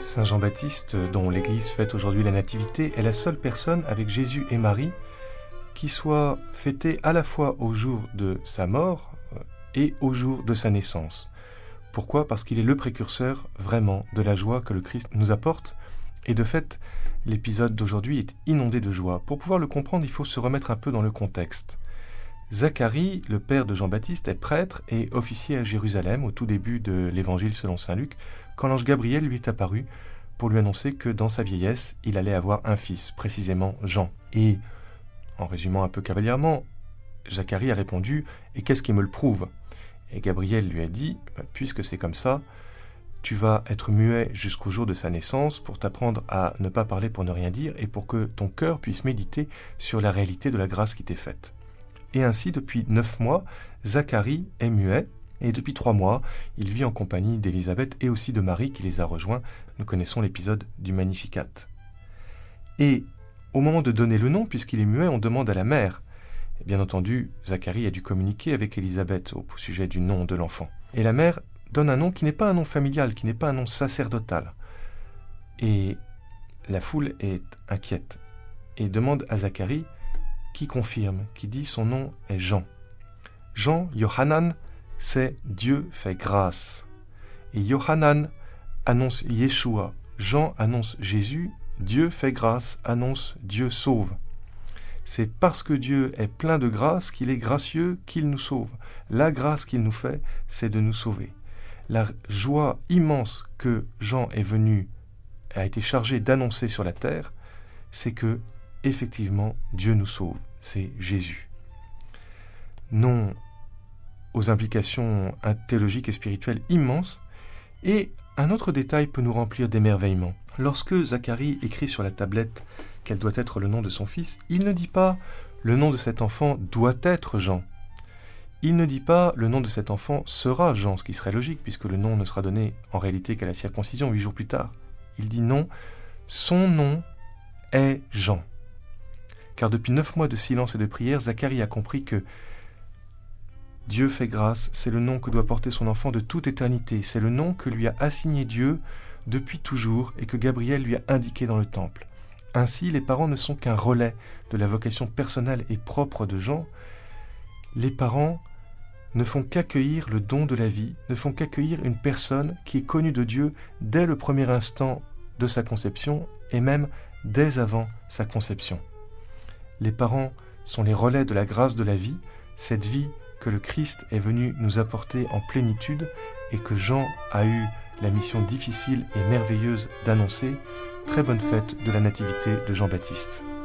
Saint Jean-Baptiste, dont l'Église fête aujourd'hui la Nativité, est la seule personne avec Jésus et Marie qui soit fêtée à la fois au jour de sa mort et au jour de sa naissance. Pourquoi ? Parce qu'il est le précurseur vraiment de la joie que le Christ nous apporte. Et de fait, l'épisode d'aujourd'hui est inondé de joie. Pour pouvoir le comprendre, il faut se remettre un peu dans le contexte. Zacharie, le père de Jean-Baptiste, est prêtre et officier à Jérusalem au tout début de l'Évangile selon saint Luc, quand l'ange Gabriel lui est apparu pour lui annoncer que dans sa vieillesse, il allait avoir un fils, précisément Jean. Et, en résumant un peu cavalièrement, Zacharie a répondu « Et qu'est-ce qui me le prouve ?» Et Gabriel lui a dit « Puisque c'est comme ça, tu vas être muet jusqu'au jour de sa naissance pour t'apprendre à ne pas parler pour ne rien dire et pour que ton cœur puisse méditer sur la réalité de la grâce qui t'est faite. » Et ainsi, depuis 9 mois, Zacharie est muet, et depuis 3 mois, il vit en compagnie d'Élisabeth et aussi de Marie qui les a rejoints. Nous connaissons l'épisode du Magnificat. Et au moment de donner le nom, puisqu'il est muet, on demande à la mère. Et bien entendu, Zacharie a dû communiquer avec Élisabeth au sujet du nom de l'enfant. Et la mère donne un nom qui n'est pas un nom familial, qui n'est pas un nom sacerdotal. Et la foule est inquiète et demande à Zacharie qui confirme, qui dit son nom est Jean. Jean, Yohanan, c'est Dieu fait grâce. Et Yohanan annonce Yeshua. Jean annonce Jésus. Dieu fait grâce, annonce Dieu sauve. C'est parce que Dieu est plein de grâce qu'il est gracieux qu'il nous sauve. La grâce qu'il nous fait, c'est de nous sauver. La joie immense que Jean a été chargé d'annoncer sur la terre, c'est que, effectivement, Dieu nous sauve. C'est Jésus. Non aux implications théologiques et spirituelles immenses. Et un autre détail peut nous remplir d'émerveillement. Lorsque Zacharie écrit sur la tablette quel doit être le nom de son fils, il ne dit pas « le nom de cet enfant doit être Jean ». Il ne dit pas « le nom de cet enfant sera Jean », ce qui serait logique, puisque le nom ne sera donné en réalité qu'à la circoncision 8 jours plus tard. Il dit non, son nom est Jean. Car depuis 9 mois de silence et de prière, Zacharie a compris que Dieu fait grâce, c'est le nom que doit porter son enfant de toute éternité. C'est le nom que lui a assigné Dieu depuis toujours et que Gabriel lui a indiqué dans le temple. Ainsi, les parents ne sont qu'un relais de la vocation personnelle et propre de Jean. Les parents ne font qu'accueillir le don de la vie, ne font qu'accueillir une personne qui est connue de Dieu dès le premier instant de sa conception et même dès avant sa conception. Les parents sont les relais de la grâce de la vie, cette vie que le Christ est venu nous apporter en plénitude et que Jean a eu la mission difficile et merveilleuse d'annoncer. Très bonne fête de la Nativité de Jean-Baptiste.